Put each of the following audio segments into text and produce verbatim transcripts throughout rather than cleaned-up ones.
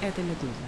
Это «Медуза».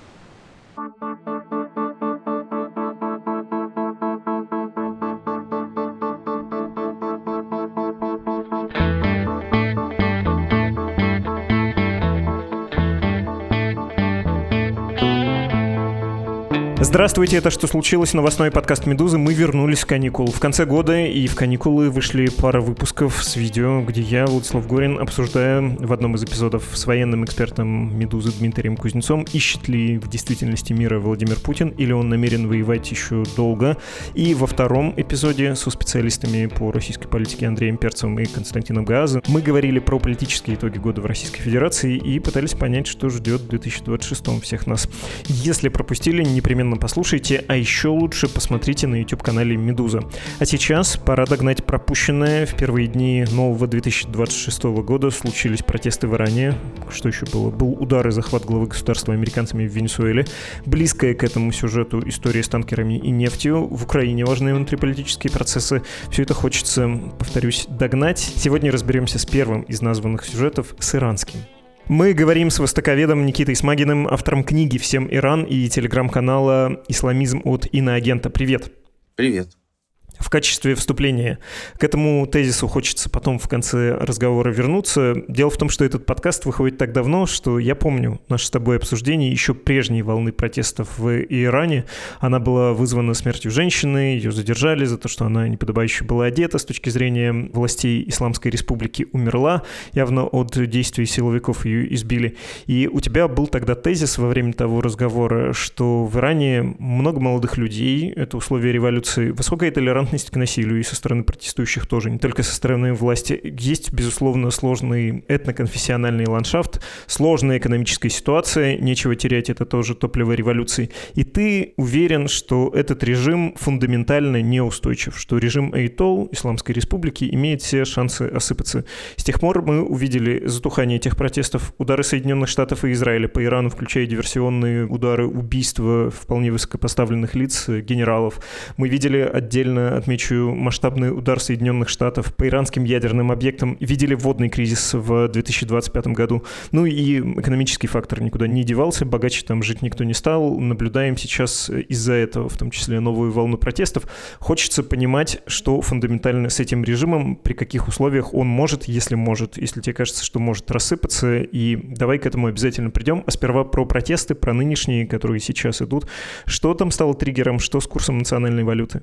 Здравствуйте, это «Что случилось?» Новостной подкаст «Медузы». Мы вернулись с каникул. В конце года и в каникулы вышли пара выпусков с видео, где я, Владислав Горин, обсуждаю в одном из эпизодов с военным экспертом «Медузы» Дмитрием Кузнецом, ищет ли в действительности мира Владимир Путин или он намерен воевать еще долго. И во втором эпизоде со специалистами по российской политике Андреем Перцевым и Константином Гаазом мы говорили про политические итоги года в Российской Федерации и пытались понять, что ждет в две тысячи двадцать шестом всех нас. Если пропустили, непременно послушайте, а еще лучше посмотрите на YouTube-канале «Медуза». А сейчас пора догнать пропущенное. В первые дни нового две тысячи двадцать шестого года случились протесты в Иране. Что еще было? Был удар и захват главы государства американцами в Венесуэле. Близкая к этому сюжету история с танкерами и нефтью. В Украине важные внутриполитические процессы. Все это хочется, повторюсь, догнать. Сегодня разберемся с первым из названных сюжетов, с иранским. Мы говорим с востоковедом Никитой Смагиным, автором книги «Всем Иран» и телеграм-канала «Исламизм от иноагента». Привет. Привет. В качестве вступления к этому тезису хочется потом в конце разговора вернуться. Дело в том, что этот подкаст выходит так давно, что я помню наше с тобой обсуждение еще прежней волны протестов в Иране. Она была вызвана смертью женщины, ее задержали за то, что она неподобающе была одета. С точки зрения властей Исламской Республики умерла. Явно от действий силовиков ее избили. И у тебя был тогда тезис во время того разговора, что в Иране много молодых людей, это условия революции, высокая толерантность к насилию и со стороны протестующих тоже, не только со стороны власти. Есть, безусловно, сложный этноконфессиональный ландшафт, сложная экономическая ситуация, нечего терять, это тоже топливо революции. И ты уверен, что этот режим фундаментально неустойчив, что режим Аятол Исламской Республики имеет все шансы осыпаться. С тех пор мы увидели затухание этих протестов, удары Соединенных Штатов и Израиля по Ирану, включая диверсионные удары, убийства вполне высокопоставленных лиц, генералов. Мы видели отдельно отмечу масштабный удар Соединенных Штатов по иранским ядерным объектам. Видели водный кризис в две тысячи двадцать пятом году. Ну и экономический фактор никуда не девался. Богаче там жить никто не стал. Наблюдаем сейчас из-за этого, в том числе, новую волну протестов. Хочется понимать, что фундаментально с этим режимом, при каких условиях он может, если может, если тебе кажется, что может рассыпаться. И давай к этому обязательно придем. А сперва про протесты, про нынешние, которые сейчас идут. Что там стало триггером? Что с курсом национальной валюты?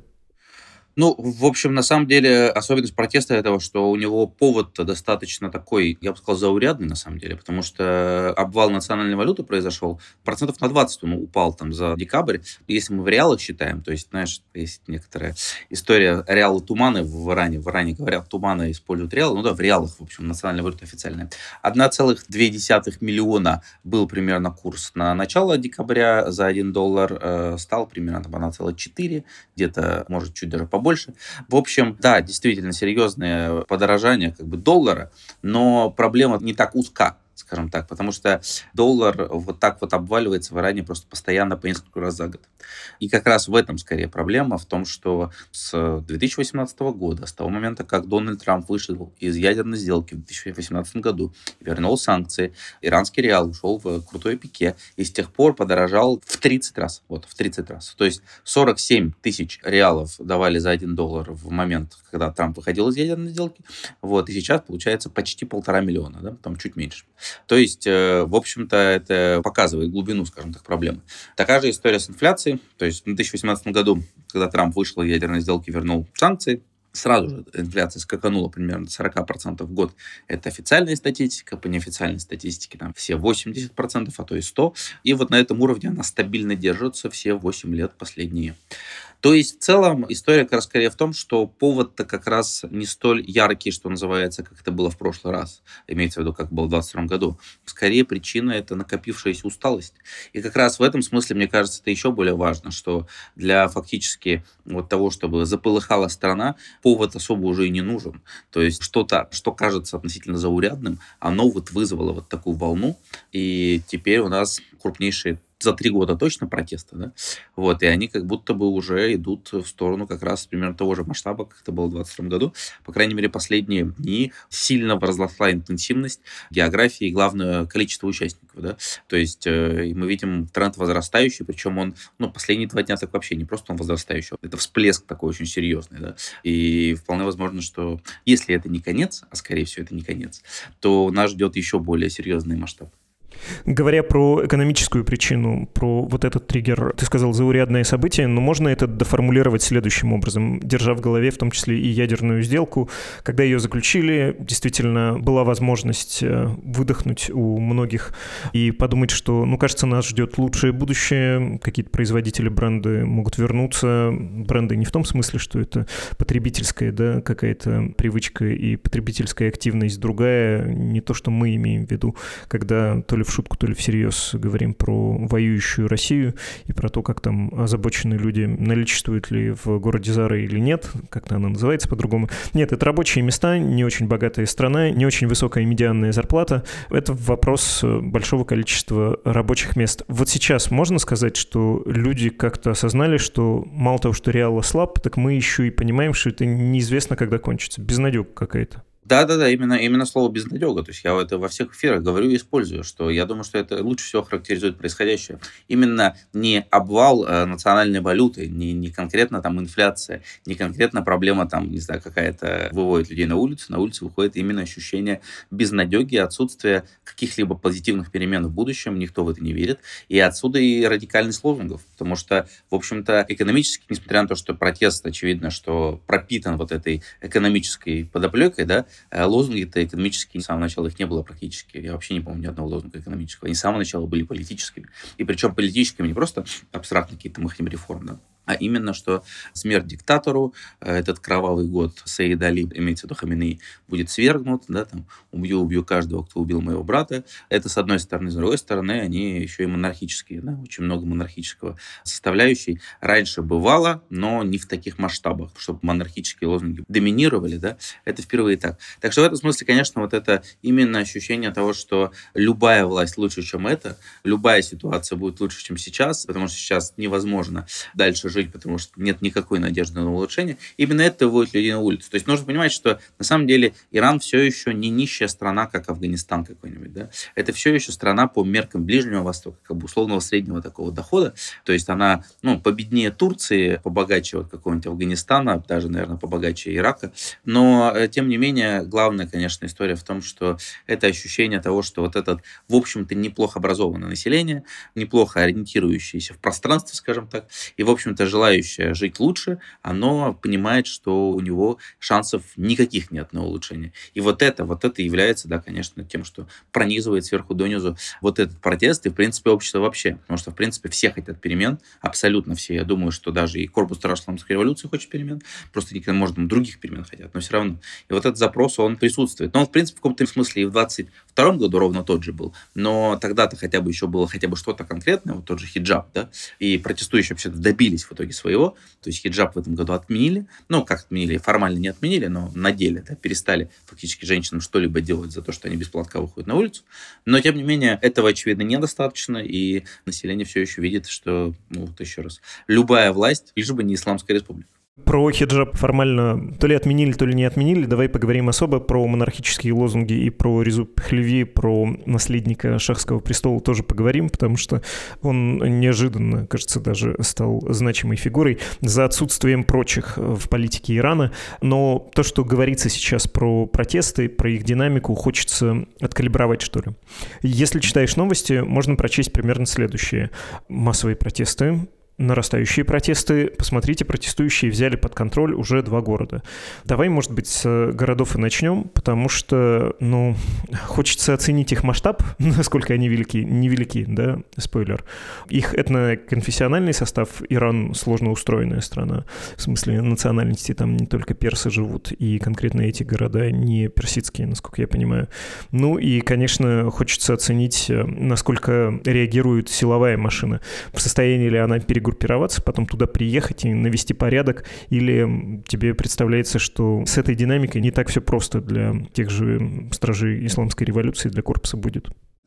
Ну, в общем, на самом деле, особенность протеста этого, что у него повод достаточно такой, я бы сказал, заурядный, на самом деле, потому что обвал национальной валюты произошел, процентов на двадцать он упал там за декабрь. Если мы в реалах считаем, то есть, знаешь, есть некоторая история реалы туманы в Иране. В Иране говорят, туманы используют реалы. Ну да, в реалах, в общем, национальная валюта официальная. одна целых две десятых миллиона был примерно курс на начало декабря за один доллар. Э, стал примерно там одна целая четыре, где-то, может, чуть даже побольше. Больше. В общем, да, действительно серьезное подорожание как бы доллара, но проблема не так узка, скажем так, потому что доллар вот так вот обваливается в Иране просто постоянно по несколько раз за год. И как раз в этом скорее проблема, в том, что с две тысячи восемнадцатого года, с того момента, как Дональд Трамп вышел из ядерной сделки в две тысячи восемнадцатом году, вернул санкции, иранский реал ушел в крутое пике, и с тех пор подорожал в тридцать раз. Вот, в тридцать раз. То есть сорок семь тысяч реалов давали за один доллар в момент, когда Трамп выходил из ядерной сделки. Вот, и сейчас получается почти полтора миллиона, да, там чуть меньше. То есть, в общем-то, это показывает глубину, скажем так, проблемы. Такая же история с инфляцией. То есть в две тысячи восемнадцатом году, когда Трамп вышел из ядерной сделки, вернул санкции, сразу же инфляция скаканула примерно до сорок процентов в год. Это официальная статистика, по неофициальной статистике там все восемьдесят процентов, а то и сто процентов. И вот на этом уровне она стабильно держится все восемь лет последние. То есть, в целом, история как раз скорее в том, что повод-то как раз не столь яркий, что называется, как это было в прошлый раз. Имеется в виду, как было в двадцать втором году. Скорее, причина — это накопившаяся усталость. И как раз в этом смысле, мне кажется, это еще более важно, что для фактически вот того, чтобы заполыхала страна, повод особо уже и не нужен. То есть, что-то, что кажется относительно заурядным, оно вот вызвало вот такую волну. И теперь у нас крупнейшие за три года точно протеста, да, вот, и они как будто бы уже идут в сторону как раз примерно того же масштаба, как это было в двадцать втором году. По крайней мере, последние дни сильно возросла интенсивность географии и, главное, количество участников, да, то есть э, мы видим тренд возрастающий, причем он, ну, последние два дня так вообще не просто он возрастающий, это всплеск такой очень серьезный, да, и вполне возможно, что если это не конец, а скорее всего это не конец, то нас ждет еще более серьезный масштаб. Говоря про экономическую причину, про вот этот триггер, ты сказал, заурядное событие, но можно это доформулировать следующим образом, держа в голове в том числе и ядерную сделку. Когда ее заключили, действительно была возможность выдохнуть у многих и подумать, что, ну, кажется, нас ждет лучшее будущее, какие-то производители бренды могут вернуться. Бренды не в том смысле, что это потребительская, да, какая-то привычка и потребительская активность другая, не то, что мы имеем в виду, когда то ли в шутку, то ли всерьез говорим про воюющую Россию и про то, как там озабоченные люди, наличествуют ли в городе Зара или нет, как-то она называется по-другому. Нет, это рабочие места, не очень богатая страна, не очень высокая медианная зарплата. Это вопрос большого количества рабочих мест. Вот сейчас можно сказать, что люди как-то осознали, что мало того, что реал слаб, так мы еще и понимаем, что это неизвестно, когда кончится. Безнадега какая-то. Да-да-да, именно, именно слово «безнадега». То есть я это во всех эфирах говорю и использую, что я думаю, что это лучше всего характеризует происходящее. Именно не обвал э, национальной валюты, не, не конкретно там инфляция, не конкретно проблема там, не знаю, какая-то выводит людей на улицу. На улицу выходит именно ощущение безнадеги, отсутствие каких-либо позитивных перемен в будущем, никто в это не верит. И отсюда и радикальность лозунгов. Потому что, в общем-то, экономически, несмотря на то, что протест, очевидно, что пропитан вот этой экономической подоплекой, да, лозунги-то экономические, с самого начала их не было практически. Я вообще не помню ни одного лозунга экономического. Они с самого начала были политическими. И причем политическими не просто абстрактно какие-то махнем реформ, да, а именно, что смерть диктатору, этот кровавый год Саид Али, имеется в виду Хаминеи, будет свергнут, да, там, убью, убью каждого, кто убил моего брата. Это с одной стороны. С другой стороны, они еще и монархические, да, очень много монархического составляющей. Раньше бывало, но не в таких масштабах, чтобы монархические лозунги доминировали, да, это впервые так. Так что в этом смысле, конечно, вот это именно ощущение того, что любая власть лучше, чем это, любая ситуация будет лучше, чем сейчас, потому что сейчас невозможно дальше жить, потому что нет никакой надежды на улучшение. Именно это выводит людей на улицу. То есть нужно понимать, что на самом деле Иран все еще не нищая страна, как Афганистан какой-нибудь. Да? Это все еще страна по меркам Ближнего Востока, как бы условного среднего такого дохода. То есть она, ну, победнее Турции, побогаче вот какого-нибудь Афганистана, даже, наверное, побогаче Ирака. Но, тем не менее, главная, конечно, история в том, что это ощущение того, что вот этот, в общем-то, неплохо образованное население, неплохо ориентирующееся в пространстве, скажем так, и, в общем-то, желающее жить лучше, оно понимает, что у него шансов никаких нет на улучшение. И вот это, вот это является, да, конечно, тем, что пронизывает сверху донизу вот этот протест и, в принципе, общество вообще. Потому что, в принципе, все хотят перемен, абсолютно все. Я думаю, что даже и корпус Исламской революции хочет перемен, просто никогда, может, других перемен хотят, но все равно. И вот этот запрос, он присутствует. Но он, в принципе, в каком-то смысле и в двадцать втором году ровно тот же был. Но тогда-то хотя бы еще было хотя бы что-то конкретное, вот тот же хиджаб, да, и протестующие вообще добились в итоге своего. То есть хиджаб в этом году отменили. Ну, как отменили, формально не отменили, но на деле, да, перестали фактически женщинам что-либо делать за то, что они без платка выходят на улицу. Но, тем не менее, этого, очевидно, недостаточно, и население все еще видит, что, ну, вот еще раз, любая власть, лишь бы не Исламская республика. Про хиджаб формально то ли отменили, то ли не отменили. Давай поговорим особо про монархические лозунги и про Резу Пехлеви, про наследника шахского престола тоже поговорим, потому что он неожиданно, кажется, даже стал значимой фигурой за отсутствием прочих в политике Ирана. Но то, что говорится сейчас про протесты, про их динамику, хочется откалибровать, что ли. Если читаешь новости, можно прочесть примерно следующее. Массовые протесты, нарастающие протесты. Посмотрите, протестующие взяли под контроль уже два города. Давай, может быть, с городов и начнем, потому что, ну, хочется оценить их масштаб, насколько они велики, невелики, да, спойлер. Их этноконфессиональный состав, Иран сложно устроенная страна, в смысле национальности, там не только персы живут, и конкретно эти города не персидские, насколько я понимаю. Ну и, конечно, хочется оценить, насколько реагирует силовая машина, в состоянии ли она перегрузиться, группироваться, потом туда приехать и навести порядок, или тебе представляется, что с этой динамикой не так все просто для тех же стражей исламской революции, для корпуса будет?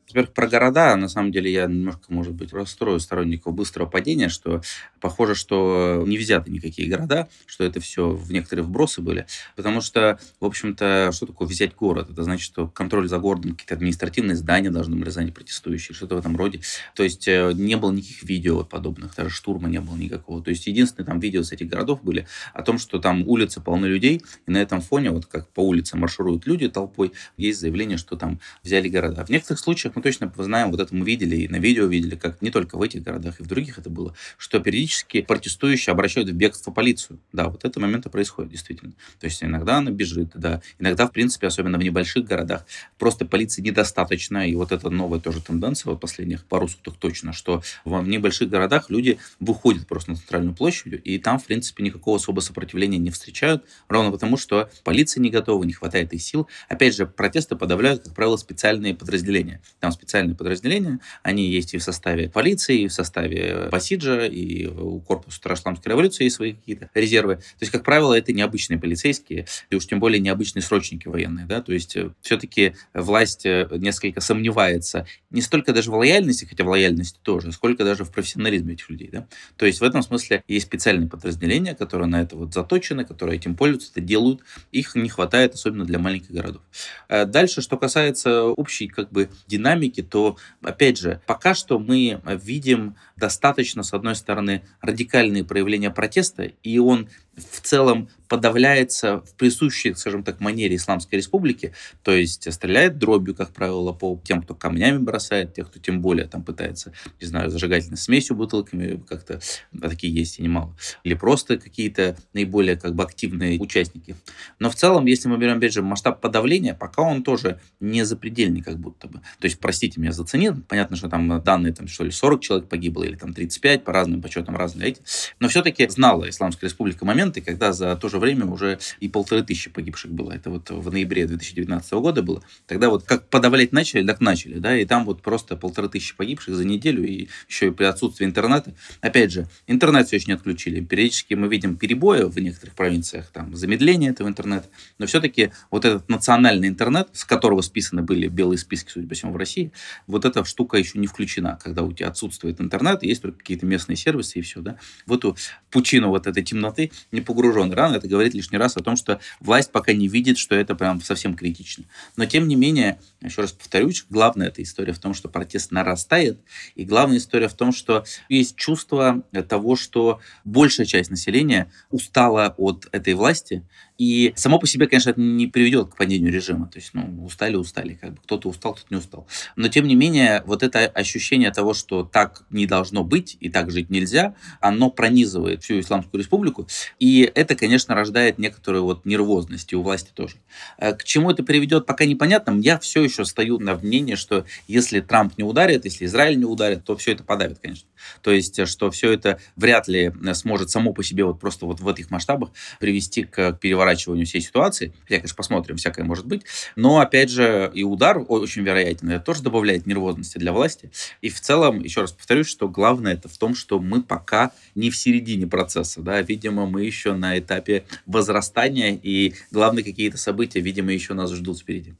Во-первых, про города, на самом деле, я немножко, может быть, расстрою сторонников быстрого падения, что похоже, что не взяты никакие города, что это все в некоторые вбросы были, потому что, в общем-то, что такое взять город? Это значит, что контроль за городом, какие-то административные здания должны были занять протестующие, что-то в этом роде. То есть э, не было никаких видео подобных, даже штурма не было никакого. То есть единственные там видео с этих городов были о том, что там улицы полны людей, и на этом фоне, вот как по улице маршируют люди толпой, есть заявление, что там взяли города. В некоторых случаях мы точно знаем, вот это мы видели, и на видео видели, как не только в этих городах, и в других это было, что периодически протестующие обращают в бегство полицию. Да, вот это моменты происходит, действительно. То есть иногда она бежит, да, иногда, в принципе, особенно в небольших городах, просто полиции недостаточно, и вот это новая тоже тенденция вот последних пару суток точно, что в небольших городах люди выходят просто на центральную площадь, и там, в принципе, никакого особого сопротивления не встречают, ровно потому, что полиция не готова, не хватает их сил. Опять же, протесты подавляют, как правило, специальные подразделения. Там специальные подразделения, они есть и в составе полиции, и в составе Басиджа, и у корпуса Исламской революции есть свои какие-то резервы. То есть, как правило, это необычные полицейские, и уж тем более необычные срочники военные. Да? То есть, все-таки власть несколько сомневается не столько даже в лояльности, хотя в лояльности тоже, сколько даже в профессионализме этих людей. Да? То есть, в этом смысле есть специальные подразделения, которые на это вот заточены, которые этим пользуются, это делают. Их не хватает, особенно для маленьких городов. Дальше, что касается общей как бы динамики, то, опять же, пока что мы видим достаточно, с одной стороны, радикальные проявления протеста, и он в целом подавляется в присущей, скажем так, манере Исламской Республики, то есть стреляет дробью, как правило, по тем, кто камнями бросает, тех, кто тем более там пытается, не знаю, зажигательной смесью, бутылками, как-то а такие есть и немало, или просто какие-то наиболее как бы активные участники. Но в целом, если мы берем, опять же, масштаб подавления, пока он тоже не запредельный как будто бы. То есть, простите меня за цинизм, понятно, что там данные, там, что ли, сорок человек погибло, или там тридцать пять, по разным подсчетам разные эти, но все-таки знала Исламская Республика момент, и когда за то же время уже и полторы тысячи погибших было. Это вот в ноябре две тысячи девятнадцатого года было. Тогда вот как подавлять начали, так начали, да, и там вот просто полторы тысячи погибших за неделю, и еще и при отсутствии интернета. Опять же, интернет все еще не отключили. Периодически мы видим перебои в некоторых провинциях, там, замедление этого интернета, но все-таки вот этот национальный интернет, с которого списаны были белые списки, судя по всему, в России, вот эта штука еще не включена, когда у тебя отсутствует интернет, есть только какие-то местные сервисы, и все, да. В эту пучину вот этой темноты не погружен рано, это говорит лишний раз о том, что власть пока не видит, что это прям совсем критично. Но, тем не менее, еще раз повторюсь, главная эта история в том, что протест нарастает, и главная история в том, что есть чувство того, что большая часть населения устала от этой власти, и само по себе, конечно, это не приведет к падению режима. То есть, ну, устали, устали. Как бы кто-то устал, кто-то не устал. Но, тем не менее, вот это ощущение того, что так не должно быть и так жить нельзя, оно пронизывает всю Исламскую Республику. И это, конечно, рождает некоторую вот нервозность и у власти тоже. К чему это приведет, пока непонятно. Я все еще стою на мнении, что если Трамп не ударит, если Израиль не ударит, то все это подавит, конечно. То есть, что все это вряд ли сможет само по себе вот просто вот в этих масштабах привести к переворачиванию всей ситуации. Хотя, конечно, посмотрим, всякое может быть. Но, опять же, и удар очень вероятен. Это тоже добавляет нервозности для власти. И в целом, еще раз повторюсь, что главное это в том, что мы пока не в середине процесса. Да? Видимо, мы еще на этапе возрастания, и главные какие-то события, видимо, еще нас ждут впереди.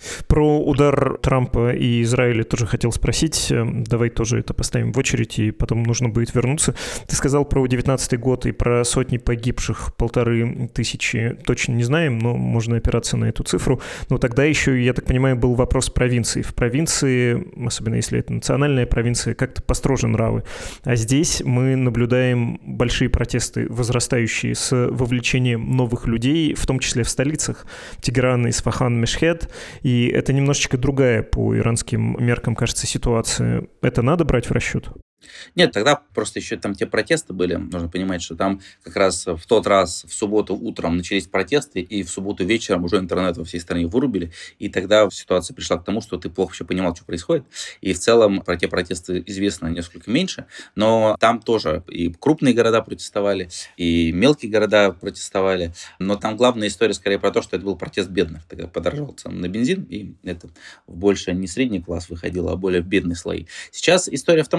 Про удар Трампа и Израиля тоже хотел спросить. Давай тоже это поставим в очередь, и потом нужно будет вернуться. Ты сказал про девятнадцатый год и про сотни погибших, полторы тысячи. Точно не знаем, но можно опираться на эту цифру. Но тогда еще, я так понимаю, был вопрос провинции. В провинции, особенно если это национальная провинция, как-то построже нравы. А здесь мы наблюдаем большие протесты, возрастающие с вовлечением новых людей, в том числе в столицах. Тегеран, Исфахан, Мешхед. И это немножечко другая по иранским меркам, кажется, ситуация. Это надо брать в расчет? Нет, тогда просто еще там те протесты были. Нужно понимать, что там как раз в тот раз в субботу утром начались протесты, и в субботу вечером уже интернет во всей стране вырубили. И тогда ситуация пришла к тому, что ты плохо все понимал, что происходит. И в целом про те протесты известно несколько меньше. Но там тоже и крупные города протестовали, и мелкие города протестовали. Но там главная история скорее про то, что это был протест бедных. Тогда подорожал цены на бензин, и это больше не средний класс выходило, а более бедные слои. Сейчас история в том, что радикально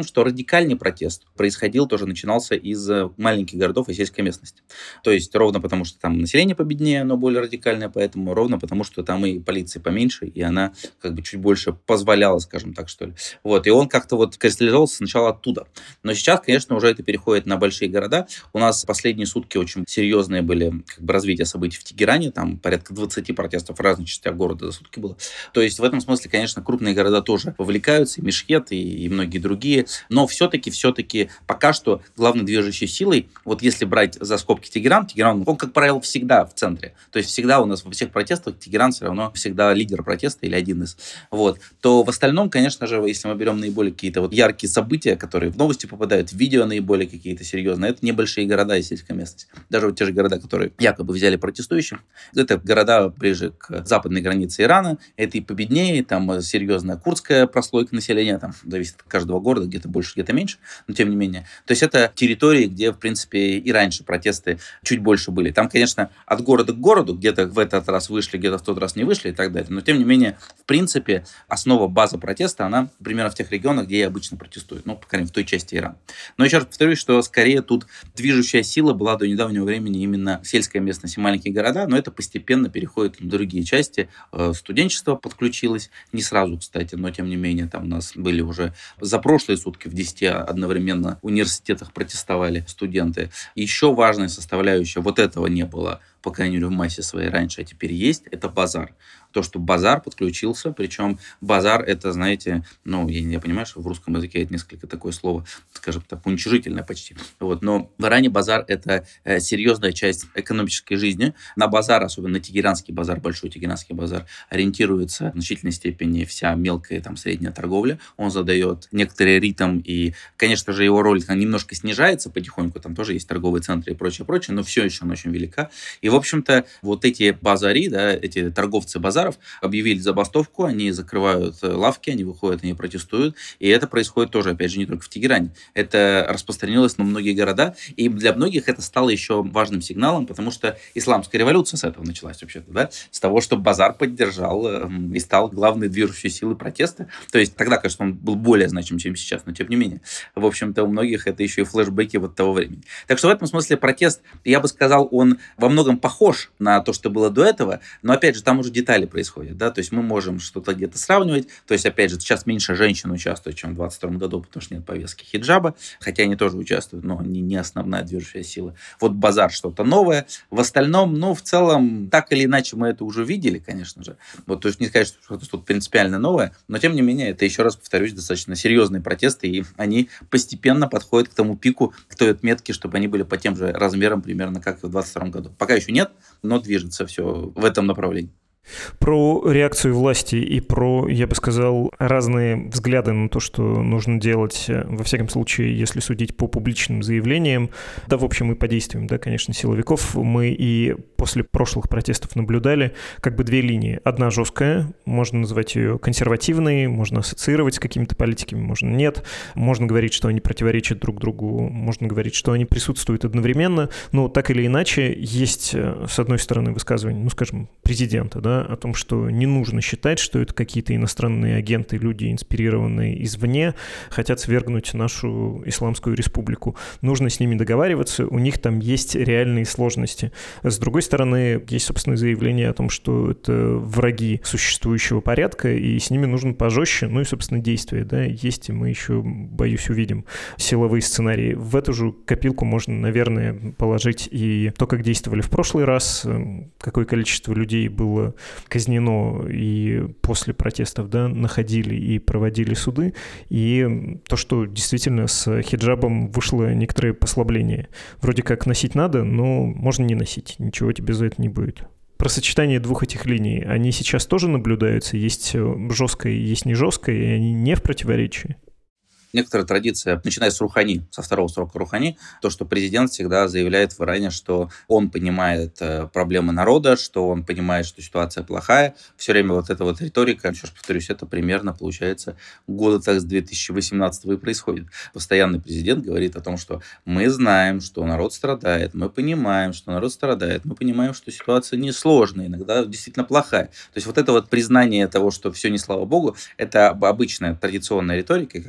радикальный протест происходил, тоже начинался из маленьких городов и сельской местности. То есть ровно потому, что там население победнее, оно более радикальное, поэтому ровно потому, что там и полиция поменьше, и она как бы чуть больше позволяла, скажем так, что ли. Вот, и он как-то вот кристаллизовался сначала оттуда. Но сейчас, конечно, уже это переходит на большие города. У нас последние сутки очень серьезные были как бы развитие событий в Тегеране, там порядка двадцать протестов в разных частях города за сутки было. То есть в этом смысле, конечно, крупные города тоже вовлекаются, и Мешхет, и, и многие другие, но все-таки, все-таки пока что главной движущей силой, вот если брать за скобки Тегеран, Тегеран, он, как правило, всегда в центре. То есть всегда у нас во всех протестах Тегеран все равно всегда лидер протеста или один из. Вот. То в остальном, конечно же, если мы берем наиболее какие-то вот яркие события, которые в новости попадают, в видео наиболее какие-то серьезные, это небольшие города и сельская местность. Даже вот те же города, которые якобы взяли протестующих, это города ближе к западной границе Ирана, это и победнее, там серьезная курдская прослойка населения, там зависит от каждого города, где-то больше, где-то меньше, но тем не менее. То есть это территории, где, в принципе, и раньше протесты чуть больше были. Там, конечно, от города к городу, где-то в этот раз вышли, где-то в тот раз не вышли и так далее. Но, тем не менее, в принципе, основа, база протеста, она примерно в тех регионах, где и обычно протестуют. Ну, по крайней мере, в той части Ирана. Но еще раз повторюсь, что скорее тут движущая сила была до недавнего времени именно сельская местность и маленькие города, но это постепенно переходит в другие части. Студенчество подключилось, не сразу, кстати, но, тем не менее, там у нас были уже за прошлые сутки в десяти одновременно университетах протестовали студенты. Еще важная составляющая, вот этого не было, по крайней мере, в массе своей раньше, а теперь есть, это базар. То, что базар подключился, причем базар это, знаете, ну, я, я понимаю, что в русском языке это несколько такое слово, скажем так, уничижительное почти. Вот, но в Иране базар это э, серьезная часть экономической жизни. На базар, особенно на Тегеранский базар, большой Тегеранский базар, ориентируется в значительной степени вся мелкая, там, средняя торговля. Он задает некоторый ритм, и, конечно же, его роль немножко снижается потихоньку, там тоже есть торговые центры и прочее, прочее, но все еще она очень велика. И, в общем-то, вот эти базари, да, эти торговцы базаров объявили забастовку, они закрывают лавки, они выходят, они протестуют, и это происходит тоже, опять же, не только в Тегеране. Это распространилось на многие города, и для многих это стало еще важным сигналом, потому что исламская революция с этого началась вообще-то, да, с того, что базар поддержал э, и стал главной движущей силой протеста. То есть тогда, конечно, он был более значим, чем сейчас, но тем не менее. В общем-то, у многих это еще и флешбеки вот того времени. Так что в этом смысле протест, я бы сказал, он во многом похож на то, что было до этого, но, опять же, там уже детали происходит, да, то есть мы можем что-то где-то сравнивать, то есть, опять же, сейчас меньше женщин участвует, чем в двадцать втором году, потому что нет повестки хиджаба, хотя они тоже участвуют, но они не основная движущая сила. Вот базар что-то новое, в остальном, ну, в целом, так или иначе мы это уже видели, конечно же, вот, то есть не сказать, что что-то тут принципиально новое, но, тем не менее, это, еще раз повторюсь, достаточно серьезные протесты, и они постепенно подходят к тому пику, к той отметке, чтобы они были по тем же размерам примерно, как и в двадцать втором году. Пока еще нет, но движется все в этом направлении. Про реакцию власти и про, я бы сказал, разные взгляды на то, что нужно делать, во всяком случае, если судить по публичным заявлениям, да, в общем, и по действиям, да, конечно, силовиков, мы и после прошлых протестов наблюдали как бы две линии. Одна жесткая, можно назвать ее консервативной, можно ассоциировать с какими-то политиками, можно нет, можно говорить, что они противоречат друг другу, можно говорить, что они присутствуют одновременно, но так или иначе есть, с одной стороны, высказывание, ну, скажем, президента, да, о том, что не нужно считать, что это какие-то иностранные агенты, люди, инспирированные извне, хотят свергнуть нашу исламскую республику. Нужно с ними договариваться, у них там есть реальные сложности. С другой стороны, есть, собственно, заявление о том, что это враги существующего порядка, и с ними нужно пожестче, ну и, собственно, действия, да, есть, и мы еще, боюсь, увидим силовые сценарии. В эту же копилку можно, наверное, положить и то, как действовали в прошлый раз, какое количество людей было казнено и после протестов, да, находили и проводили суды, и то, что действительно с хиджабом вышло некоторое послабление. Вроде как носить надо, но можно не носить, ничего тебе за это не будет. Про сочетание двух этих линий, они сейчас тоже наблюдаются, есть жесткое, есть не жесткое, и они не в противоречии. Некоторая традиция, начиная с Рухани, со второго срока Рухани, то, что президент всегда заявляет в Иране, что он понимает э, проблемы народа, что он понимает, что ситуация плохая. Все время вот эта вот риторика, еще раз повторюсь, это примерно, получается, года так с две тысячи восемнадцатого и происходит. Постоянный президент говорит о том, что мы знаем, что народ страдает, мы понимаем, что народ страдает, мы понимаем, что ситуация несложная, иногда действительно плохая. То есть вот это вот признание того, что все не слава богу, это обычная традиционная риторика, и, как правило, она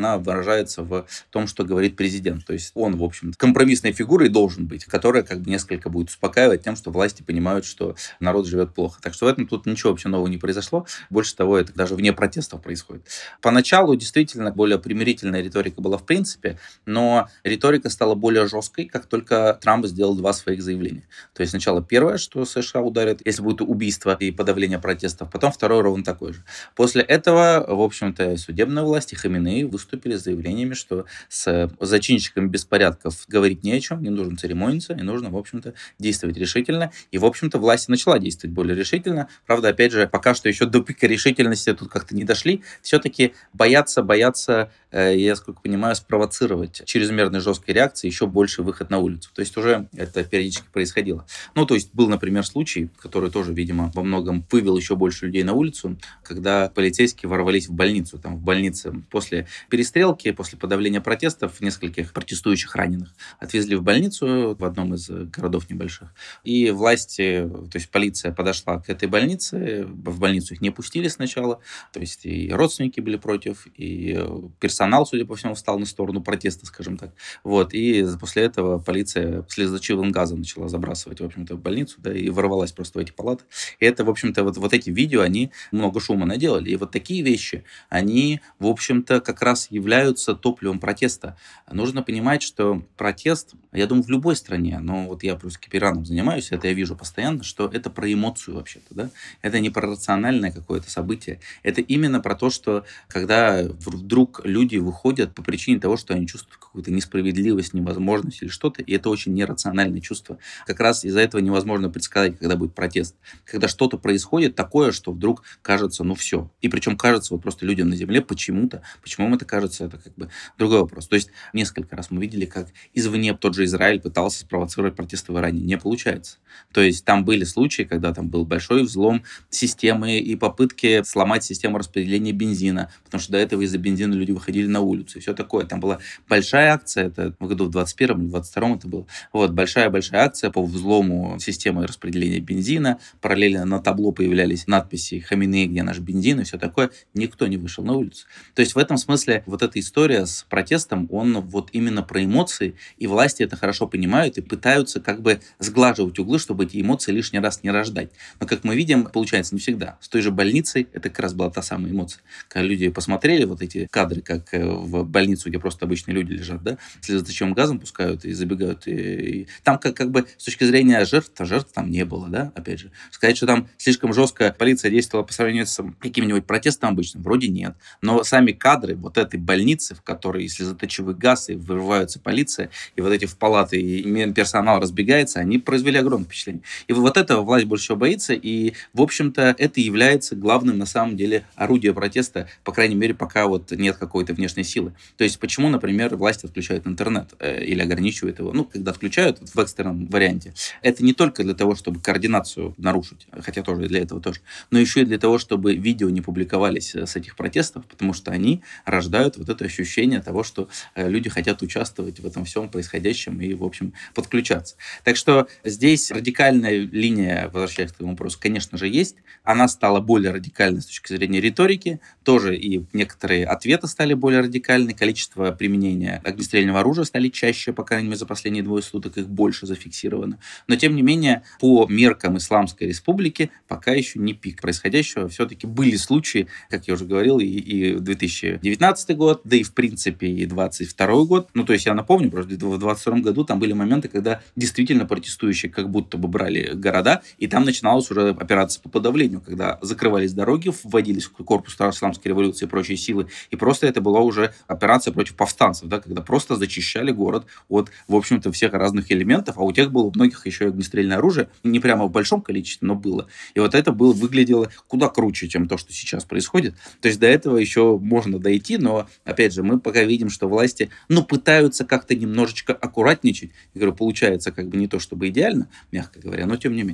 она выражается в том, что говорит президент. То есть он, в общем, компромиссной фигурой должен быть, которая как бы несколько будет успокаивать тем, что власти понимают, что народ живет плохо. Так что в этом тут ничего вообще нового не произошло. Больше того, это даже вне протестов происходит. Поначалу действительно более примирительная риторика была в принципе, но риторика стала более жесткой, как только Трамп сделал два своих заявления. То есть сначала первое, что США ударят, если будет убийство и подавление протестов, потом второе ровно такое же. После этого, в общем-то, судебная власть и Хаминеи выступили с заявлениями, что с зачинщиками беспорядков говорить не о чем, не нужно церемониться, и нужно, в общем-то, действовать решительно. И, в общем-то, власть начала действовать более решительно. Правда, опять же, пока что еще до пика решительности тут как-то не дошли. Все-таки боятся, боятся, э, я, сколько понимаю, спровоцировать чрезмерной жесткой реакции еще больше выход на улицу. То есть уже это периодически происходило. Ну, то есть был, например, случай, который тоже, видимо, во многом вывел еще больше людей на улицу, когда полицейские ворвались в больницу. Там в больнице после перестрелки, после подавления протестов нескольких протестующих раненых отвезли в больницу в одном из городов небольших. И власти, то есть полиция подошла к этой больнице, в больницу их не пустили сначала, то есть и родственники были против, и персонал, судя по всему, встал на сторону протеста, скажем так. Вот. И после этого полиция слезоточивым газом начала забрасывать, в общем-то, в больницу, да, и ворвалась просто в эти палаты. И это, в общем-то, вот, вот эти видео, они много шума наделали. И вот такие вещи, они, в общем-то, как раз являются топливом протеста. Нужно понимать, что протест, я думаю, в любой стране, но вот я просто Ираном занимаюсь, это я вижу постоянно, что это про эмоцию вообще-то, да? Это не про рациональное какое-то событие. Это именно про то, что когда вдруг люди выходят по причине того, что они чувствуют какую-то несправедливость, невозможность или что-то, и это очень нерациональное чувство. Как раз из-за этого невозможно предсказать, когда будет протест. Когда что-то происходит такое, что вдруг кажется, ну все. И причем кажется вот просто людям на земле почему-то. Почему им это кажется, это как бы другой вопрос. То есть несколько раз мы видели, как извне тот же Израиль пытался спровоцировать протесты в Иране. Не получается. То есть там были случаи, когда там был большой взлом системы и попытки сломать систему распределения бензина, потому что до этого из-за бензина люди выходили на улицу и все такое. Там была большая акция, это в году в двадцать первом или двадцать втором это было. Вот, большая-большая акция по взлому системы распределения бензина. Параллельно на табло появлялись надписи «Хаминеи, где наш бензин» и все такое. Никто не вышел на улицу. То есть в этом смысле вот эта история с протестом, он вот именно про эмоции, и власти это хорошо понимают и пытаются как бы сглаживать углы, чтобы эти эмоции лишний раз не рождать. Но, как мы видим, получается не всегда. С той же больницей это как раз была та самая эмоция. Когда люди посмотрели вот эти кадры, как в больницу, где просто обычные люди лежат, да, слезоточивым газом пускают и забегают. И, и там как, как бы с точки зрения жертв, жертв там не было, да, опять же. Сказать, что там слишком жестко полиция действовала по сравнению с каким-нибудь протестом обычным, вроде нет. Но сами кадры вот этой больницы, в которой слезоточивый газ, и вырывается полиция, и вот эти в палаты, и персонал разбегается, они произвели огромное впечатление. И вот этого власть больше всего боится, и, в общем-то, это является главным, на самом деле, орудием протеста, по крайней мере, пока вот нет какой-то внешней силы. То есть, почему, например, власти отключают интернет э, или ограничивают его? Ну, когда отключают в экстренном варианте, это не только для того, чтобы координацию нарушить, хотя тоже для этого тоже, но еще и для того, чтобы видео не публиковались с этих протестов, потому что они рождают вот это ощущение того, что э, люди хотят участвовать в этом всем происходящем и, в общем, подключаться. Так что здесь радикальная линия, возвращаясь к твоему вопросу, конечно же, есть. Она стала более радикальной с точки зрения риторики. Тоже и некоторые ответы стали более радикальны. Количество применения огнестрельного оружия стали чаще, по крайней мере, за последние двое суток их больше зафиксировано. Но, тем не менее, по меркам Исламской Республики пока еще не пик происходящего. Все-таки были случаи, как я уже говорил, и, и две тысячи девятнадцатый год, да и, в принципе, и двадцать второй год. Ну, то есть, я напомню, просто в двадцать втором году там были моменты, когда действительно протестующие как будто бы брали города, и там начиналась уже операция по подавлению, когда закрывались дороги, вводились в корпус исламской революции и прочие силы, и просто это была уже операция против повстанцев, да, когда просто зачищали город от, в общем-то, всех разных элементов, а у тех было у многих еще и огнестрельное оружие, не прямо в большом количестве, но было. И вот это было, выглядело куда круче, чем то, что сейчас происходит. То есть до этого еще можно дойти, но, опять же, мы пока видим, что власти, ну, пытаются как-то немножечко аккуратничать. Я говорю, получается как бы не то, чтобы идеально, мягко говоря, но тем не менее.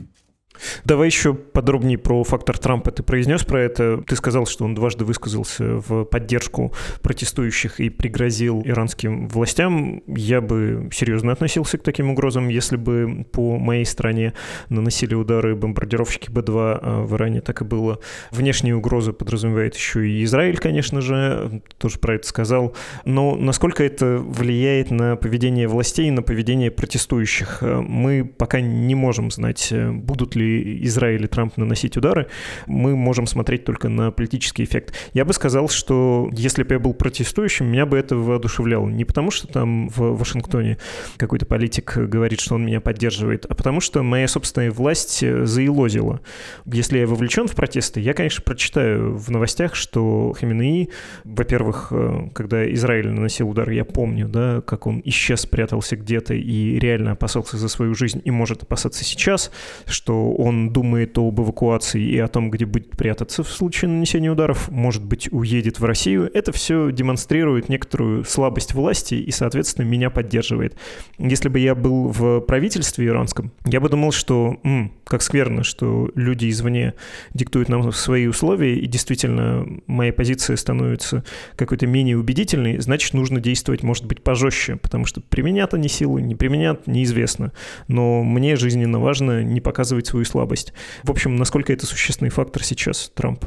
Давай еще подробнее про фактор Трампа. Ты произнес про это. Ты сказал, что он дважды высказался в поддержку протестующих и пригрозил иранским властям. Я бы серьезно относился к таким угрозам, если бы по моей стране наносили удары бомбардировщики Бэ два, а в Иране так и было. Внешние угрозы подразумевает еще и Израиль, конечно же, тоже про это сказал. Но насколько это влияет на поведение властей, на поведение протестующих, мы пока не можем знать, будут ли Израиль и Трамп наносить удары. Мы можем смотреть только на политический эффект. Я бы сказал, что если бы я был протестующим, меня бы это воодушевляло. Не потому, что там в Вашингтоне какой-то политик говорит, что он меня поддерживает, а потому что моя собственная власть заелозила. Если я вовлечен в протесты, я, конечно, прочитаю в новостях, что Хаменеи, во-первых, когда Израиль наносил удар, я помню, да, как он исчез, спрятался где-то и реально опасался за свою жизнь и может опасаться сейчас, что он думает об эвакуации и о том, где будет прятаться в случае нанесения ударов, может быть, уедет в Россию. Это все демонстрирует некоторую слабость власти и, соответственно, меня поддерживает. Если бы я был в правительстве иранском, я бы думал, что м, как скверно, что люди извне диктуют нам свои условия, и действительно моя позиция становится какой-то менее убедительной, значит, нужно действовать, может быть, пожестче, потому что применят они силы, не применят, неизвестно. Но мне жизненно важно не показывать свою слабость. В общем, насколько это существенный фактор сейчас, Трамп?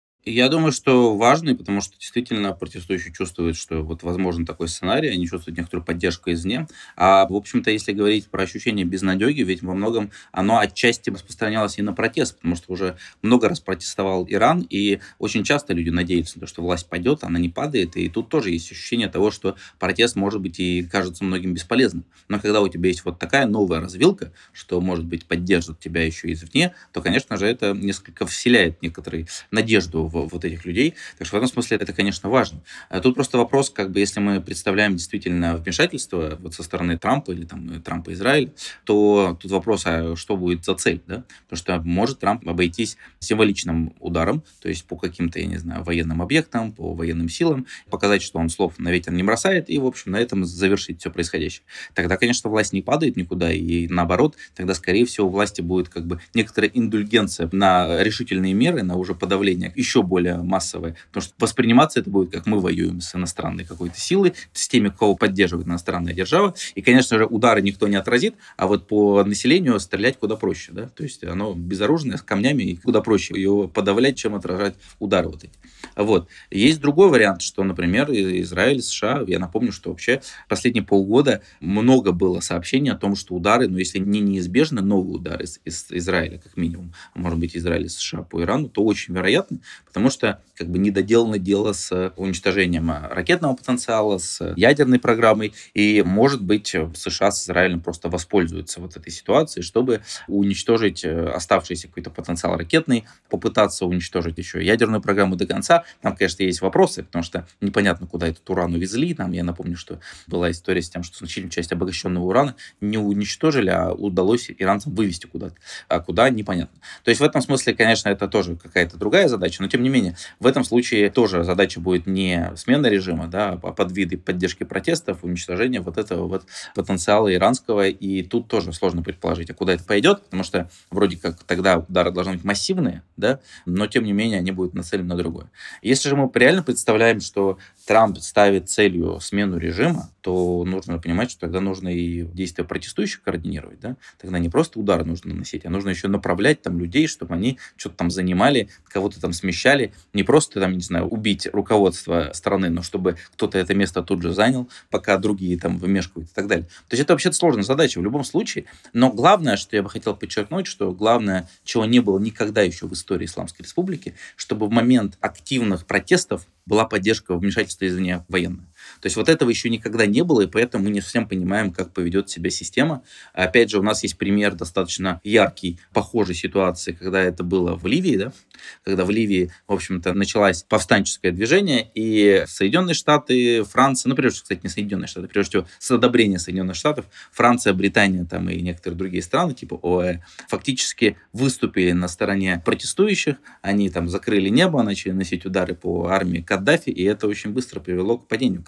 Я думаю, что важный, потому что действительно протестующие чувствуют, что вот возможен такой сценарий, они чувствуют некоторую поддержку извне. А, в общем-то, если говорить про ощущение безнадеги, ведь во многом оно отчасти распространялось и на протест, потому что уже много раз протестовал Иран, и очень часто люди надеются, что власть пойдет, она не падает, и тут тоже есть ощущение того, что протест может быть и кажется многим бесполезным. Но когда у тебя есть вот такая новая развилка, что, может быть, поддержит тебя еще извне, то, конечно же, это несколько вселяет некоторую надежду вот этих людей. Так что в этом смысле это, конечно, важно. А тут просто вопрос, как бы, если мы представляем действительно вмешательство вот со стороны Трампа или там Трампа и Израиля, то тут вопрос, а что будет за цель, да? Потому что может Трамп обойтись символичным ударом, то есть по каким-то, я не знаю, военным объектам, по военным силам, показать, что он слов на ветер не бросает, и, в общем, на этом завершить все происходящее. Тогда, конечно, власть не падает никуда, и наоборот, тогда, скорее всего, у власти будет как бы некоторая индульгенция на решительные меры, на уже подавление еще более массовое, потому что восприниматься это будет, как мы воюем с иностранной какой-то силой, с теми, кого поддерживает иностранная держава, и, конечно же, удары никто не отразит, а вот по населению стрелять куда проще, да, то есть оно безоружное, с камнями, и куда проще его подавлять, чем отражать удары вот эти. Вот. Есть другой вариант, что, например, Израиль, США, я напомню, что вообще последние полгода много было сообщений о том, что удары, ну, если не неизбежны, новые удары из, из Израиля, как минимум, а может быть, Израиль и США по Ирану, то очень вероятно, потому что как бы недоделано дело с уничтожением ракетного потенциала, с ядерной программой, и, может быть, США с Израилем просто воспользуются вот этой ситуацией, чтобы уничтожить оставшийся какой-то потенциал ракетный, попытаться уничтожить еще ядерную программу до конца. Там, конечно, есть вопросы, потому что непонятно, куда этот уран увезли. Там, я напомню, что была история с тем, что значительную часть обогащенного урана не уничтожили, а удалось иранцам вывести куда-то. А куда, непонятно. То есть в этом смысле, конечно, это тоже какая-то другая задача, но тем не менее, в этом случае тоже задача будет не смена режима, да, а под виды поддержки протестов, уничтожения вот этого вот потенциала иранского, и тут тоже сложно предположить, а куда это пойдет, потому что вроде как тогда удары должны быть массивные, да, но тем не менее они будут нацелены на другое. Если же мы реально представляем, что Трамп ставит целью смену режима, то нужно понимать, что тогда нужно и действия протестующих координировать, да, тогда не просто удары нужно наносить, а нужно еще направлять там людей, чтобы они что-то там занимали, кого-то там смещали, не просто там, не знаю, убить руководство страны, но чтобы кто-то это место тут же занял, пока другие там вымешивают и так далее. То есть это вообще сложная задача в любом случае, но главное, что я бы хотел подчеркнуть, что главное, чего не было никогда еще в истории Исламской Республики, чтобы в момент активных протестов была поддержка вмешательства извне военная. То есть вот этого еще никогда не было, и поэтому мы не совсем понимаем, как поведет себя система. Опять же, у нас есть пример достаточно яркий, похожей ситуации, когда это было в Ливии, да? Когда в Ливии, в общем-то, началось повстанческое движение, и Соединенные Штаты, Франция, ну, прежде всего, кстати, не Соединенные Штаты, прежде всего, с одобрения Соединенных Штатов, Франция, Британия там, и некоторые другие страны, типа ОАЭ, фактически выступили на стороне протестующих, они там закрыли небо, начали носить удары по армии Каддафи, и это очень быстро привело к падению Каддафи.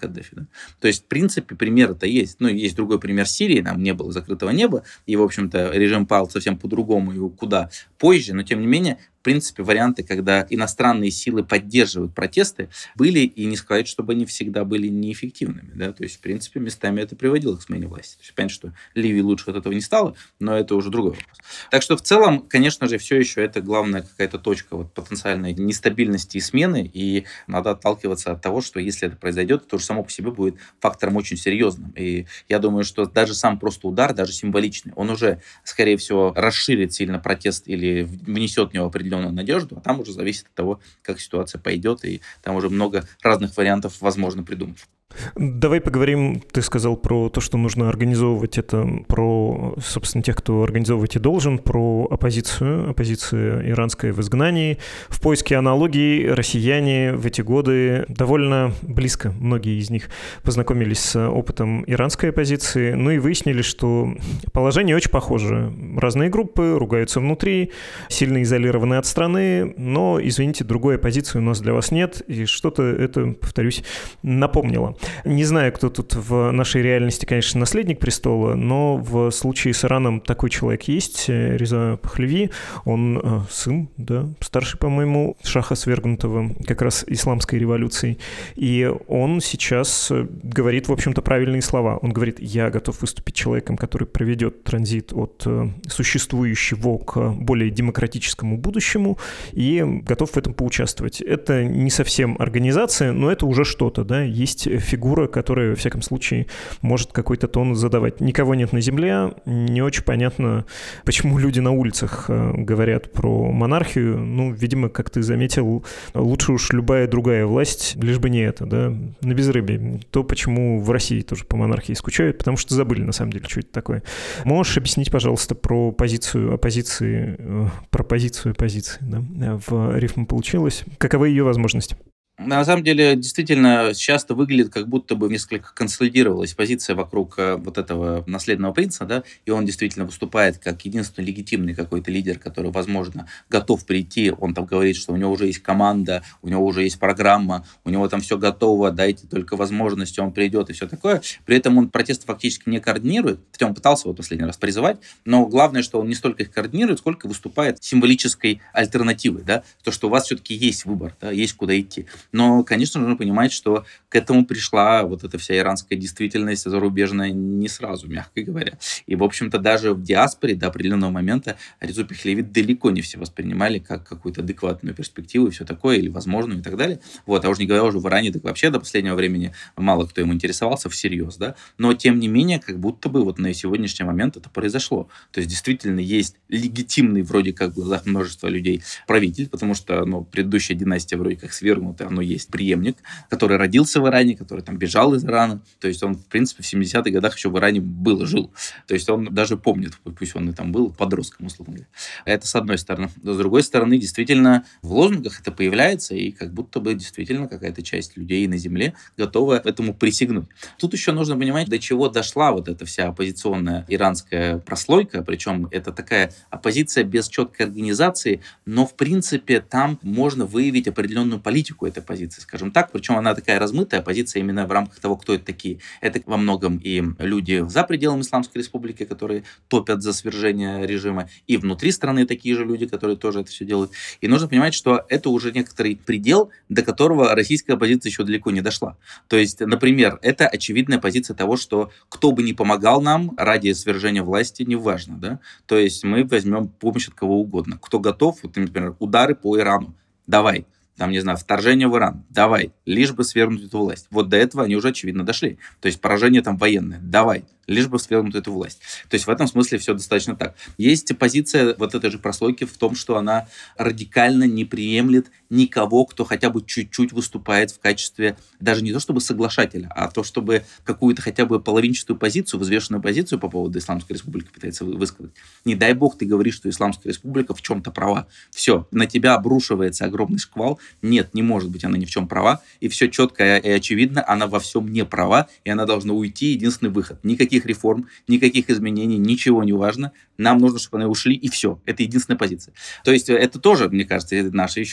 Каддафи. Да? То есть, в принципе, примеры-то есть. Ну, есть другой пример Сирии, там не было закрытого неба, и, в общем-то, режим пал совсем по-другому и куда позже, но, тем не менее, в принципе, варианты, когда иностранные силы поддерживают протесты, были, и не сказать, чтобы они всегда были неэффективными. Да? То есть, в принципе, местами это приводило к смене власти. То есть, понятно, что Ливии лучше от этого не стало, но это уже другой вопрос. Так что, в целом, конечно же, все еще это главная какая-то точка вот, потенциальной нестабильности и смены, и надо отталкиваться от того, что если это произойдет, то уже само по себе будет фактором очень серьезным. И я думаю, что даже сам просто удар, даже символичный, он уже, скорее всего, расширит сильно протест или внесет в него определенную надежду, а там уже зависит от того, как ситуация пойдет, и там уже много разных вариантов возможно придумать. Давай поговорим, ты сказал про то, что нужно организовывать это, про, собственно, тех, кто организовывать и должен, про оппозицию, оппозиция иранская в изгнании. В поиске аналогий россияне в эти годы довольно близко, многие из них познакомились с опытом иранской оппозиции, ну и выяснили, что положение очень похоже. Разные группы ругаются внутри, сильно изолированы от страны, но, извините, другой оппозиции у нас для вас нет, и что-то это, повторюсь, напомнило. Не знаю, кто тут в нашей реальности, конечно, наследник престола, но в случае с Ираном такой человек есть, Реза Пахлеви, он э, сын, да, старший, по-моему, шаха, свергнутого как раз исламской революцией, и он сейчас говорит, в общем-то, правильные слова. Он говорит, я готов выступить человеком, который проведет транзит от э, существующего к более демократическому будущему, и готов в этом поучаствовать. Это не совсем организация, но это уже что-то, да, есть фигура, которая, во всяком случае, может какой-то тон задавать. Никого нет на земле, не очень понятно, почему люди на улицах говорят про монархию. Ну, видимо, как ты заметил, лучше уж любая другая власть, лишь бы не это, да, на безрыбье. То, почему в России тоже по монархии скучают, потому что забыли, на самом деле, что это такое. Можешь объяснить, пожалуйста, про позицию оппозиции, про позицию оппозиции, да? В рифму получилось. Каковы ее возможности? На самом деле, действительно, часто выглядит, как будто бы несколько консолидировалась позиция вокруг вот этого наследного принца, да, и он действительно выступает как единственный легитимный какой-то лидер, который, возможно, готов прийти. Он там говорит, что у него уже есть команда, у него уже есть программа, у него там все готово, дайте только возможность, он придет и все такое. При этом он протесты фактически не координирует, хотя он пытался вот последний раз призывать, но главное, что он не столько их координирует, сколько выступает символической альтернативой, да, то, что у вас все-таки есть выбор, да, есть куда идти. Но, конечно, нужно понимать, что к этому пришла вот эта вся иранская действительность зарубежная не сразу, мягко говоря. И, в общем-то, даже в диаспоре до определенного момента Резу Пахлеви далеко не все воспринимали как какую-то адекватную перспективу и все такое, или возможную и так далее. Вот, а уж не говоря уже в Иране, так вообще до последнего времени мало кто им интересовался всерьез, да. Но, тем не менее, как будто бы вот на сегодняшний момент это произошло. То есть, действительно, есть легитимный вроде как в глазах множества людей правитель, потому что, ну, предыдущая династия вроде как свергнута, но есть преемник, который родился в Иране, который там бежал из Ирана. То есть он, в принципе, в семидесятых годах еще в Иране был, жил. То есть он даже помнит, пусть он и там был подростком, условно говоря. Это с одной стороны. Но с другой стороны, действительно, в лозунгах это появляется, и как будто бы действительно какая-то часть людей на земле готова этому присягнуть. Тут еще нужно понимать, до чего дошла вот эта вся оппозиционная иранская прослойка, причем это такая оппозиция без четкой организации, но, в принципе, там можно выявить определенную политику этой позиции, скажем так, причем она такая размытая позиция именно в рамках того, кто это такие. Это во многом и люди за пределами Исламской Республики, которые топят за свержение режима, и внутри страны такие же люди, которые тоже это все делают. И нужно понимать, что это уже некоторый предел, до которого российская оппозиция еще далеко не дошла. То есть, например, это очевидная позиция того, что кто бы ни помогал нам ради свержения власти, неважно, да? То есть мы возьмем помощь от кого угодно. Кто готов, вот, например, удары по Ирану, давай. Там, не знаю, вторжение в Иран, давай, лишь бы свергнуть эту власть. Вот до этого они уже, очевидно, дошли. То есть поражение там военное, давай, лишь бы свергнуть эту власть. То есть в этом смысле все достаточно так. Есть позиция вот этой же прослойки в том, что она радикально не приемлет никого, кто хотя бы чуть-чуть выступает в качестве, даже не то чтобы соглашателя, а то, чтобы какую-то хотя бы половинчатую позицию, взвешенную позицию по поводу Исламской Республики пытается высказать. Не дай бог ты говоришь, что Исламская Республика в чем-то права. Все, на тебя обрушивается огромный шквал. Нет, не может быть она ни в чем права, и все четко и очевидно, она во всем не права, и она должна уйти, единственный выход. Никаких реформ, никаких изменений, ничего не важно. Нам нужно, чтобы они ушли, и все. Это единственная позиция. То есть это тоже, мне кажется, наша еще оппозиция.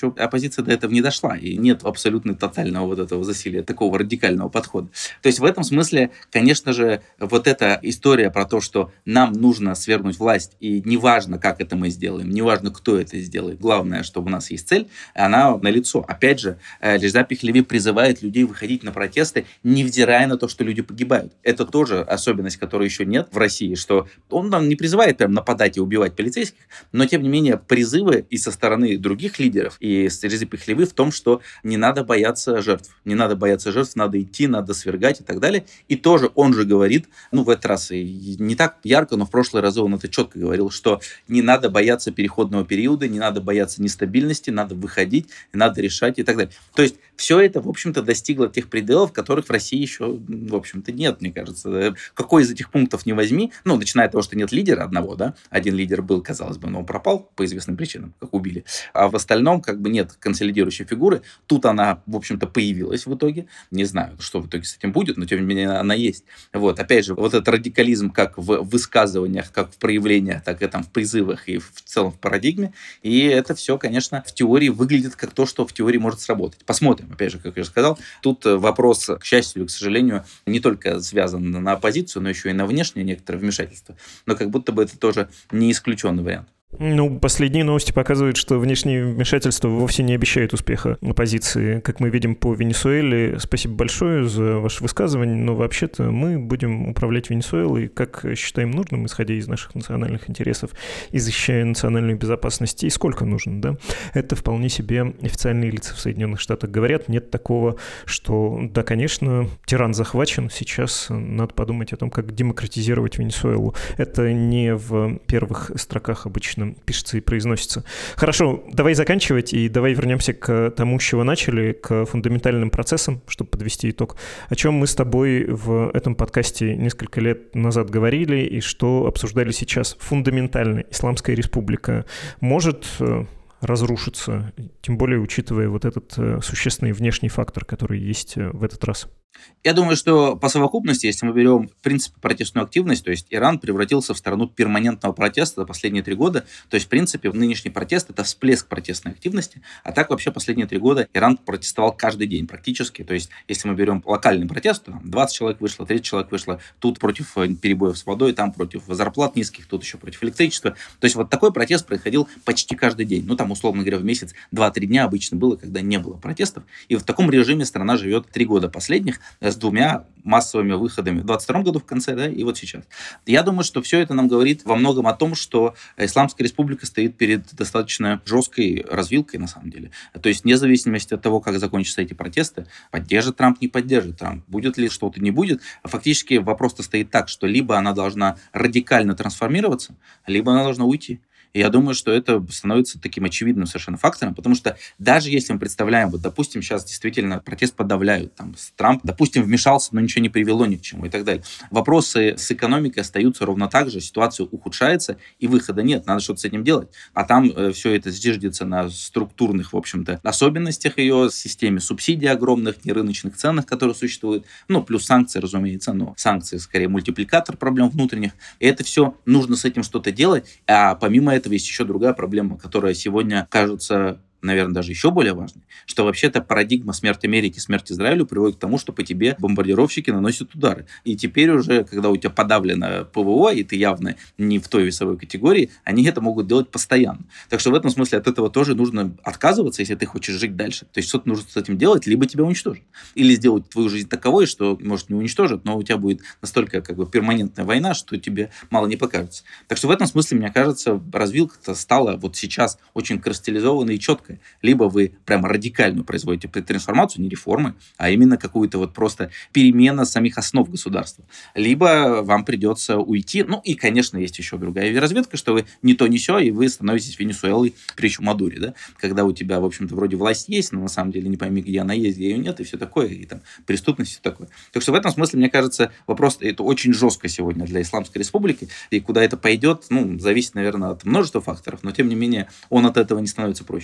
оппозиция до этого не дошла, и нет абсолютно тотального вот этого засилия, такого радикального подхода. То есть в этом смысле, конечно же, вот эта история про то, что нам нужно свергнуть власть, и неважно, как это мы сделаем, неважно, кто это сделает, главное, что у нас есть цель, она налицо. Опять же, Режа Пехлеви призывает людей выходить на протесты, невзирая на то, что люди погибают. Это тоже особенность, которой еще нет в России, что он нам не призывает прям нападать и убивать полицейских, но, тем не менее, призывы и со стороны других лидеров, и с Режи Пехлеви в том, что не надо бояться жертв. Не надо бояться жертв, надо идти, надо свергать и так далее. И тоже он же говорит, ну, в этот раз и не так ярко, но в прошлый раз он это четко говорил, что не надо бояться переходного периода, не надо бояться нестабильности, надо выходить, надо решать и так далее. То есть все это, в общем-то, достигло тех пределов, которых в России еще, в общем-то, нет, мне кажется. Какой из этих пунктов не возьми, ну, начиная от того, что нет лидера одного, да, один лидер был, казалось бы, но он пропал по известным причинам, как убили, а в остальном как бы нет консолидирующей фигуры. Тут она, в общем-то, появилась в итоге. Не знаю, что в итоге с этим будет, но тем не менее она есть. Вот, опять же, вот этот радикализм как в высказываниях, как в проявлениях, так и там в призывах и в целом в парадигме. И это все, конечно, в теории выглядит как то, что в теории может сработать. Посмотрим. Опять же, как я уже сказал, тут вопрос, к счастью или к сожалению, не только связан на оппозицию, но еще и на внешнее некоторое вмешательство. Но как будто бы это тоже не исключенный вариант. Ну, последние новости показывают, что внешние вмешательства вовсе не обещают успеха оппозиции. Как мы видим по Венесуэле, спасибо большое за ваше высказывание, но вообще-то мы будем управлять Венесуэлой, как считаем нужным, исходя из наших национальных интересов и защищая национальную безопасность, и сколько нужно, да. Это вполне себе официальные лица в Соединенных Штатах говорят. Нет такого, что, да, конечно, тиран захвачен, сейчас надо подумать о том, как демократизировать Венесуэлу. Это не в первых строках обычно пишется и произносится. Хорошо, давай заканчивать, и давай вернемся к тому, с чего начали, к фундаментальным процессам, чтобы подвести итог. О чем мы с тобой в этом подкасте несколько лет назад говорили, и что обсуждали сейчас. Фундаментально Исламская республика может разрушиться, тем более учитывая вот этот существенный внешний фактор, который есть в этот раз. Я думаю, что по совокупности, если мы берем, в принципе, протестную активность, то есть Иран превратился в страну перманентного протеста за последние три года. То есть, в принципе, нынешний протест – это всплеск протестной активности. А так вообще последние три года Иран протестовал каждый день практически. То есть, если мы берем локальный протест, то там двадцать человек вышло, тридцать человек вышло. Тут против перебоев с водой, там против зарплат низких, тут еще против электричества. То есть, вот такой протест происходил почти каждый день. Ну, там, условно говоря, в месяц два-три дня обычно было, когда не было протестов. И в таком режиме страна живет три года последних, с двумя массовыми выходами в двадцать втором году в конце, да, и вот сейчас. Я думаю, что все это нам говорит во многом о том, что Исламская республика стоит перед достаточно жесткой развилкой, на самом деле. То есть, вне зависимости от того, как закончатся эти протесты, поддержит Трамп, не поддержит Трамп, будет ли что-то, не будет, фактически вопрос-то стоит так, что либо она должна радикально трансформироваться, либо она должна уйти. И я думаю, что это становится таким очевидным совершенно фактором, потому что даже если мы представляем, вот, допустим, сейчас действительно протест подавляют, там, Трамп, допустим, вмешался, но ничего не привело ни к чему и так далее. Вопросы с экономикой остаются ровно так же, ситуация ухудшается, и выхода нет, надо что-то с этим делать. А там э, все это зиждется на структурных, в общем-то, особенностях ее, системе субсидий огромных, нерыночных ценах, которые существуют, ну, плюс санкции, разумеется, но санкции, скорее, мультипликатор проблем внутренних. И это все, нужно с этим что-то делать, а помимо этого есть еще другая проблема, которая сегодня кажется, наверное, даже еще более важной, что вообще-то парадигма смерть Америки, смерть Израилю приводит к тому, что по тебе бомбардировщики наносят удары. И теперь уже, когда у тебя подавлено ПВО, и ты явно не в той весовой категории, они это могут делать постоянно. Так что в этом смысле от этого тоже нужно отказываться, если ты хочешь жить дальше. То есть что-то нужно с этим делать, либо тебя уничтожат. Или сделать твою жизнь таковой, что, может, не уничтожат, но у тебя будет настолько как бы перманентная война, что тебе мало не покажется. Так что в этом смысле, мне кажется, развилка стала вот сейчас очень кристаллизованной и четкой. Либо вы прямо радикально производите трансформацию, не реформы, а именно какую-то вот просто перемена самих основ государства. Либо вам придется уйти. Ну и, конечно, есть еще другая разведка, что вы не то, не сё, и вы становитесь Венесуэлой при Мадуре, да? Когда у тебя, в общем-то, вроде власть есть, но на самом деле не пойми, где она есть, где ее нет, и все такое, и там преступность и все такое. Так что в этом смысле, мне кажется, вопрос это очень жестко сегодня для Исламской республики, и куда это пойдет, ну, зависит, наверное, от множества факторов, но, тем не менее, он от этого не становится проще.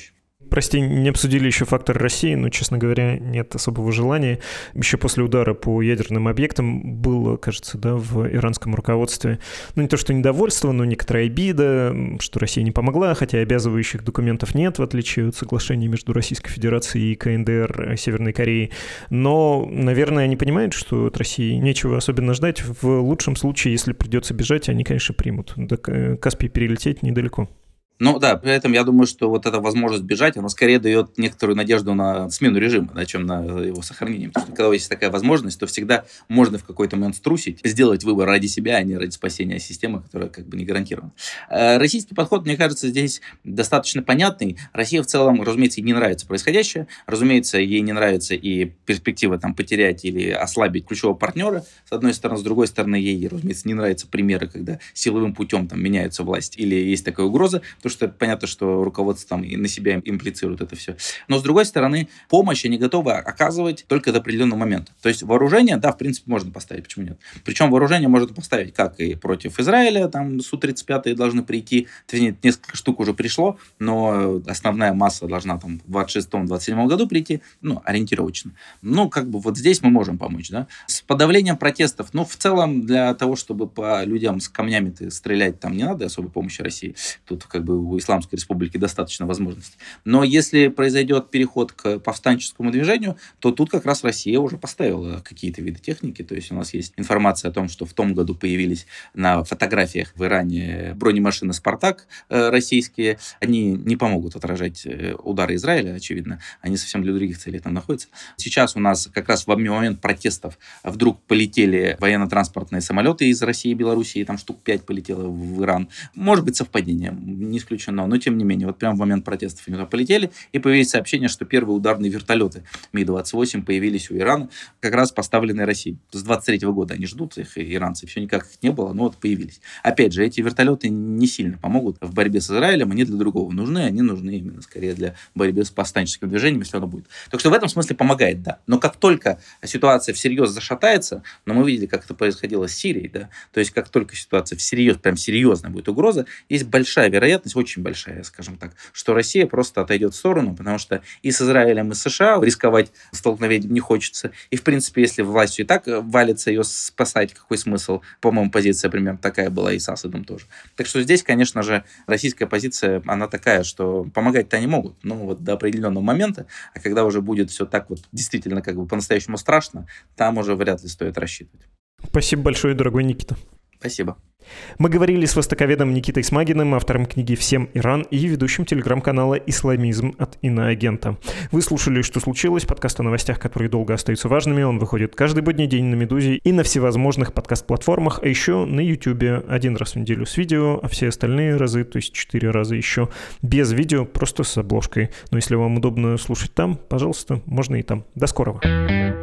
прости, не обсудили еще фактор России, но, честно говоря, нет особого желания. Еще после удара по ядерным объектам было, кажется, да, в иранском руководстве, ну, не то что недовольство, но некоторая обида, что Россия не помогла, хотя обязывающих документов нет, в отличие от соглашений между Российской Федерацией и ка эн дэ эр Северной Кореи. Но, наверное, они понимают, что от России нечего особенно ждать. В лучшем случае, если придется бежать, они, конечно, примут. До Каспия перелететь недалеко. Ну да, при этом я думаю, что вот эта возможность бежать, она скорее дает некоторую надежду на смену режима, да, чем на его сохранение. Потому что когда есть такая возможность, то всегда можно в какой-то момент струсить, сделать выбор ради себя, а не ради спасения системы, которая как бы не гарантирована. Российский подход, мне кажется, здесь достаточно понятный. Россия в целом, разумеется, ей не нравится происходящее. Разумеется, ей не нравится и перспектива там потерять или ослабить ключевого партнера, с одной стороны. С другой стороны, ей, разумеется, не нравятся примеры, когда силовым путем там меняется власть или есть такая угроза, потому что понятно, что руководство там и на себя имплицирует это все. Но, с другой стороны, помощь они готовы оказывать только до определенного момента. То есть вооружение, да, в принципе, можно поставить, почему нет? Причем вооружение можно поставить как и против Израиля, там Су тридцать пять должны прийти, несколько штук уже пришло, но основная масса должна там в двадцать шестом - двадцать седьмом году прийти, ну, ориентировочно. Ну, как бы вот здесь мы можем помочь, да. С подавлением протестов, ну, в целом, для того, чтобы по людям с камнями-то стрелять, там не надо особой помощи России. Тут как бы у Исламской Республики достаточно возможностей. Но если произойдет переход к повстанческому движению, то тут как раз Россия уже поставила какие-то виды техники. То есть у нас есть информация о том, что в том году появились на фотографиях в Иране бронемашины «Спартак» российские. Они не помогут отражать удары Израиля, очевидно. Они совсем для других целей там находятся. Сейчас у нас как раз в момент протестов вдруг полетели военно-транспортные самолеты из России и Белоруссии. Там штук пять полетело в Иран. Может быть, совпадение. Не исключено. Но, тем не менее, вот прямо в момент протестов они туда полетели, и появились сообщения, что первые ударные вертолеты Ми двадцать восемь появились у Ирана, как раз поставленные Россией. С двадцать третьего года они ждут их, иранцы. Все никак их не было, но вот появились. Опять же, эти вертолеты не сильно помогут в борьбе с Израилем, они для другого нужны, они нужны именно скорее для борьбы с повстанческим движением, если оно будет. Так что в этом смысле помогает, да. Но как только ситуация всерьез зашатается, но мы видели, как это происходило с Сирией, да, то есть как только ситуация всерьез, прям серьезная будет угроза, есть большая вероятность, очень большая, скажем так, что Россия просто отойдет в сторону, потому что и с Израилем, и с США рисковать столкновением не хочется. И, в принципе, если властью и так валится, ее спасать, какой смысл? По-моему, позиция примерно такая была и с Асадом тоже. Так что здесь, конечно же, российская позиция, она такая, что помогать-то они могут, но вот до определенного момента, а когда уже будет все так вот действительно как бы по-настоящему страшно, там уже вряд ли стоит рассчитывать. Спасибо большое, дорогой Никита. Спасибо. Мы говорили с востоковедом Никитой Смагиным, автором книги «Всем Иран» и ведущим телеграм-канала «Исламизм» от иноагента. Вы слушали «Что случилось?» Подкаст о новостях, которые долго остаются важными. Он выходит каждый будний день на «Медузе» и на всевозможных подкаст-платформах, а еще на Ютубе один раз в неделю с видео, а все остальные разы, то есть четыре раза еще без видео, просто с обложкой. Но если вам удобно слушать там, пожалуйста, можно и там. До скорого.